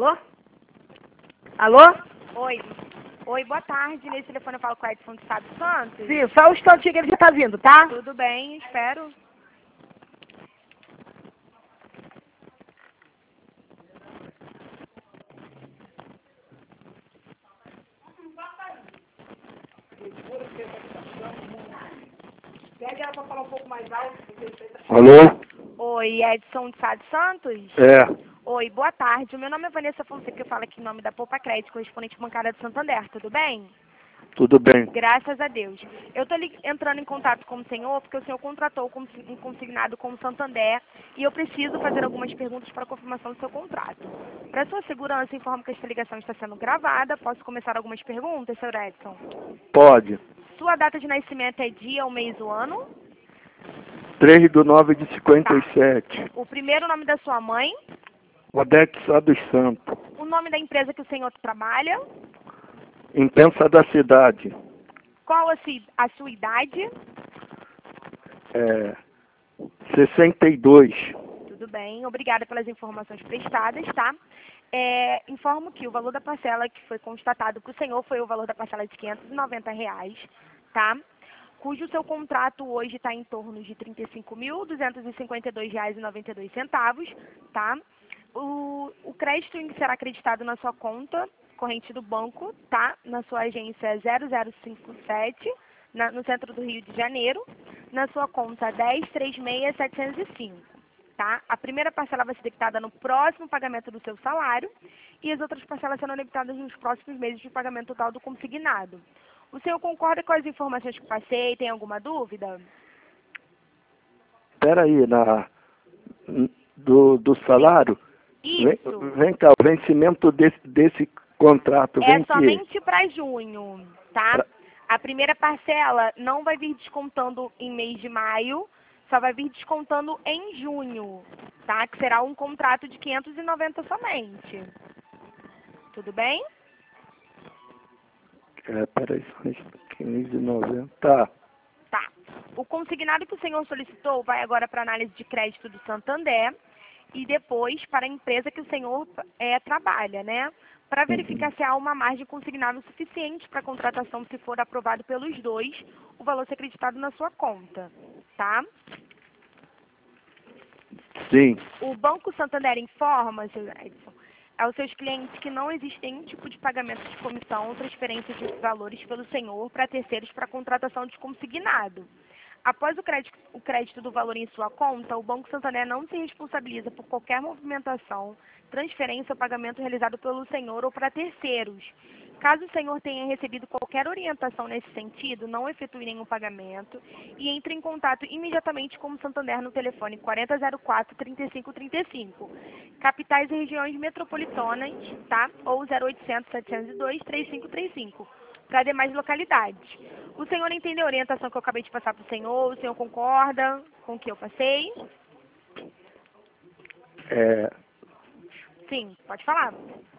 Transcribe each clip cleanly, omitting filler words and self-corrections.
Alô? Alô? Oi. Oi, boa tarde. Nesse telefone eu falo com o Edson de Sábio Santos. Sim, só um instantinho que ele já tá vindo, tá? Tudo bem, espero. Pede ela pra falar um pouco mais alto. Alô? Oi, Edson de Sábio Santos? É, Oi, boa tarde. O meu nome é Vanessa Fonseca, eu falo aqui em nome da Poupa Crédito, correspondente bancária do Santander, tudo bem? tudo bem. Graças a Deus. Eu estou entrando em contato com o senhor porque o senhor contratou um consignado com o Santander e eu preciso fazer algumas perguntas para confirmação do seu contrato. Para sua segurança, informo que esta ligação está sendo gravada. Posso começar algumas perguntas, senhor Edson? Pode. Sua data de nascimento é dia, o mês, o ano? 3/9/57. O primeiro nome da sua mãe? Odete Sá dos Santos. O nome da empresa que o senhor trabalha? Intensa da cidade. Qual a sua idade? 62. Tudo bem, obrigada pelas informações prestadas, tá? Informo que o valor da parcela que foi constatado para o senhor foi o valor da parcela de R$ 590, tá? Cujo seu contrato hoje está em torno de R$ 35.252,92, tá? O crédito será acreditado na sua conta corrente do banco, tá? Na sua agência 0057, no centro do Rio de Janeiro, na sua conta 1036.705. Tá? A primeira parcela vai ser debitada no próximo pagamento do seu salário e as outras parcelas serão debitadas nos próximos meses de pagamento total do consignado. O senhor concorda com as informações que passei? Tem alguma dúvida? Peraí, do salário? Isso. Vem cá, o vencimento desse contrato vem É que? somente para junho, tá? A primeira parcela não vai vir descontando em mês de maio, só vai vir descontando em junho, tá? Que será um contrato de 590 somente. Tudo bem? Peraí, só 15,90. Tá. Tá. O consignado que o senhor solicitou vai agora para análise de crédito do Santander e depois para a empresa que o senhor trabalha, né? Para verificar se há uma margem consignável suficiente para a contratação, se for aprovado pelos dois, o valor ser acreditado na sua conta, tá? Sim. O Banco Santander informa, seu Edson, aos seus clientes que não existe nenhum tipo de pagamento de comissão ou transferência de valores pelo senhor para terceiros para contratação de consignado. Após o crédito do valor em sua conta, o Banco Santander não se responsabiliza por qualquer movimentação, transferência ou pagamento realizado pelo senhor ou para terceiros. Caso o senhor tenha recebido qualquer orientação nesse sentido, não efetue nenhum pagamento e entre em contato imediatamente com o Santander no telefone 4004-3535, capitais e regiões metropolitanas, tá? Ou 0800-702-3535, para demais localidades. O senhor entendeu a orientação que eu acabei de passar para o senhor? O senhor concorda com o que eu passei? Sim, pode falar.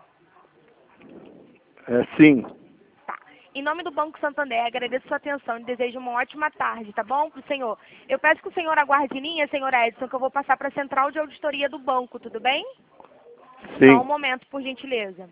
Sim. Tá. Em nome do Banco Santander, agradeço sua atenção e desejo uma ótima tarde, tá bom, pro senhor? Eu peço que o senhor aguarde em linha, senhor Edson, que eu vou passar para a central de auditoria do banco, tudo bem? Sim. Só um momento, por gentileza.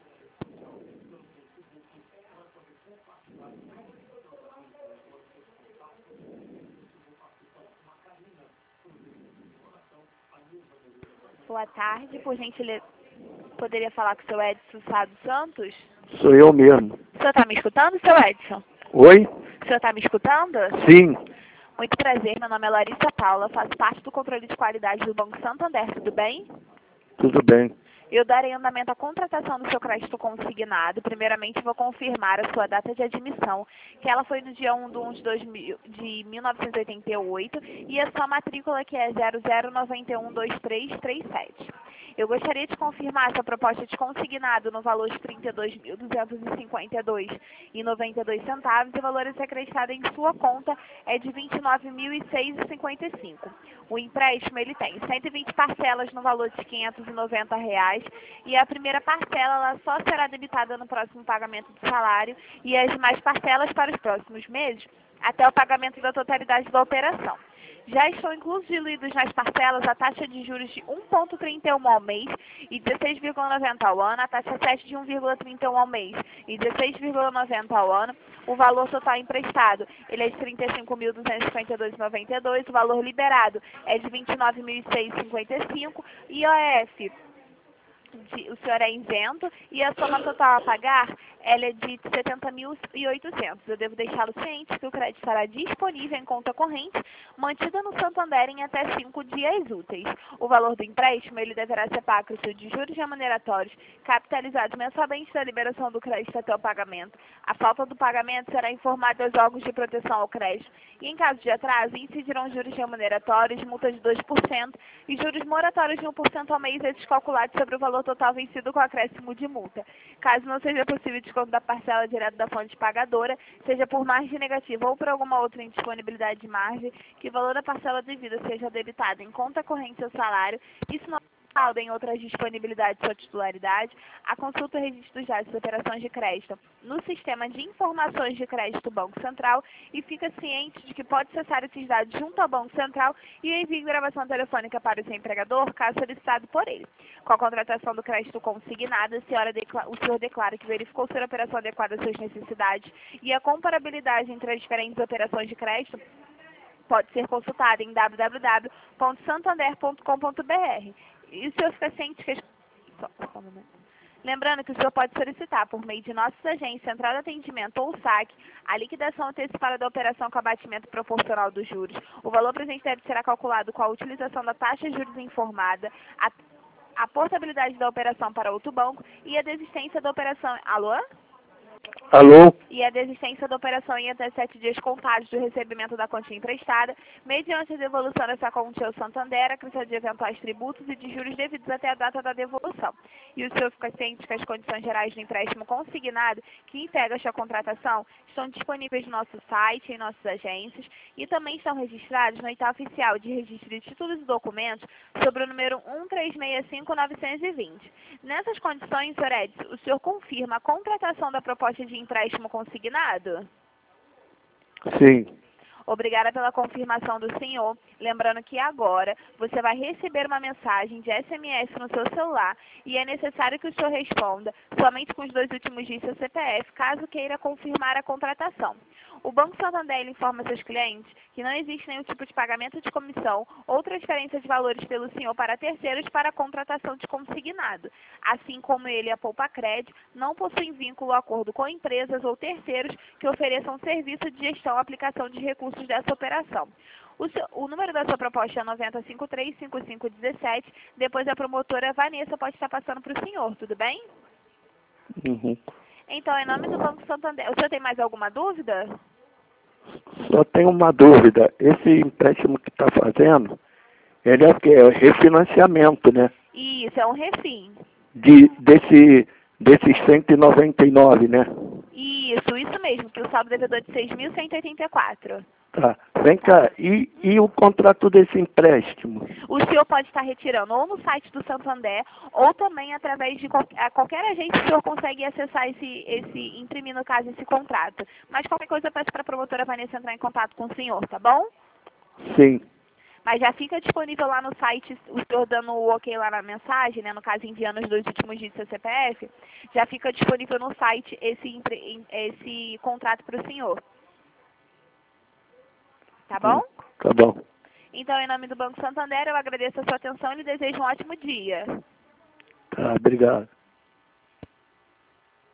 Boa tarde, por gentileza, poderia falar com o seu Edson Sábio Santos? Sou eu mesmo. O senhor está me escutando, seu Edson? Oi? O senhor está me escutando? Sim. Muito prazer, meu nome é Larissa Paula, faço parte do controle de qualidade do Banco Santander, tudo bem? Tudo bem. Eu darei andamento à contratação do seu crédito consignado. Primeiramente, vou confirmar a sua data de admissão, que ela foi no dia 1/1 de 1988, e a sua matrícula, que é 00912337. Eu gostaria de confirmar essa proposta de consignado no valor de R$ 32.252,92 e o valor a ser acreditado em sua conta é de R$ 29.006,55. O empréstimo ele tem 120 parcelas no valor de R$ 590 e a primeira parcela ela só será debitada no próximo pagamento do salário e as demais parcelas para os próximos meses até o pagamento da totalidade da operação. Já estão incluídos nas parcelas a taxa de juros de 1,31 ao mês e 16,90 ao ano, a taxa 7 de 1,31 ao mês e 16,90 ao ano. O valor total emprestado ele é de R$ 35.252,92, o valor liberado é de R$ 29.655, IOF o senhor é isento e a soma total a pagar ela é de R$ 70.800. Eu devo deixá-lo ciente que o crédito estará disponível em conta corrente, mantida no Santander em até 5 dias úteis. O valor do empréstimo ele deverá ser pago de juros remuneratórios, capitalizados mensalmente da liberação do crédito até o pagamento. A falta do pagamento será informada aos órgãos de proteção ao crédito e, em caso de atraso, incidirão juros remuneratórios, multa de 2% e juros moratórios de 1% ao mês, esses calculados sobre o valor total vencido com acréscimo de multa. Caso não seja possível desconto da parcela direto da fonte pagadora, seja por margem negativa ou por alguma outra indisponibilidade de margem, que o valor da parcela devida seja debitado em conta corrente ou salário, isso não em outras disponibilidades ou titularidade, a consulta e registro dos dados de operações de crédito no Sistema de Informações de Crédito do Banco Central e fica ciente de que pode acessar esses dados junto ao Banco Central e enviar gravação telefônica para o seu empregador, caso solicitado por ele. Com a contratação do crédito consignado, o senhor declara que verificou ser a operação adequada às suas necessidades e a comparabilidade entre as diferentes operações de crédito pode ser consultada em www.santander.com.br. E o senhor fica ciente que... Lembrando que o senhor pode solicitar, por meio de nossas agências, central de atendimento ou saque, a liquidação antecipada da operação com abatimento proporcional dos juros. O valor presente deve ser calculado com a utilização da taxa de juros informada, a portabilidade da operação para outro banco e a desistência da operação... Alô? Alô? E a desistência da operação em até 7 dias contados do recebimento da quantia emprestada, mediante a devolução dessa quantia ao Santander, acrescida de eventuais tributos e de juros devidos até a data da devolução. E o senhor fica ciente que as condições gerais do empréstimo consignado, que integra esta contratação, estão disponíveis no nosso site, em nossas agências, e também estão registrados no edital oficial de registro de títulos e documentos sobre o número 1365920. Nessas condições, senhor Edson, o senhor confirma a contratação da proposta de empréstimo consignado? Sim. Obrigada pela confirmação do senhor. Lembrando que agora você vai receber uma mensagem de SMS no seu celular e é necessário que o senhor responda somente com os 2 últimos dígitos do seu CPF, caso queira confirmar a contratação. O Banco Santander informa seus clientes que não existe nenhum tipo de pagamento de comissão ou transferência de valores pelo senhor para terceiros para a contratação de consignado. Assim como ele e a Poupa Crédito não possuem vínculo ou acordo com empresas ou terceiros que ofereçam serviço de gestão ou aplicação de recursos dessa operação. O número da sua proposta é 9053-5517. Depois a promotora Vanessa pode estar passando para o senhor, tudo bem? Uhum. Então, em nome do Banco Santander, o senhor tem mais alguma dúvida? Só tenho uma dúvida. Esse empréstimo que está fazendo, ele é o quê? É refinanciamento, né? Isso, é um refim. Desses 199, né? Isso mesmo, que o saldo devedor é de 6.184. Tá. Vem cá, e o contrato desse empréstimo? O senhor pode estar retirando ou no site do Santander ou também através de qualquer agente que o senhor consegue acessar imprimir no caso esse contrato. Mas qualquer coisa eu peço para a promotora Vanessa entrar em contato com o senhor, tá bom? Sim. Mas já fica disponível lá no site, o senhor dando o ok lá na mensagem, né, no caso enviando os 2 últimos dígitos do seu CPF, já fica disponível no site esse contrato para o senhor. Tá bom? Tá bom. Então, em nome do Banco Santander, eu agradeço a sua atenção e lhe desejo um ótimo dia. Tá, obrigado.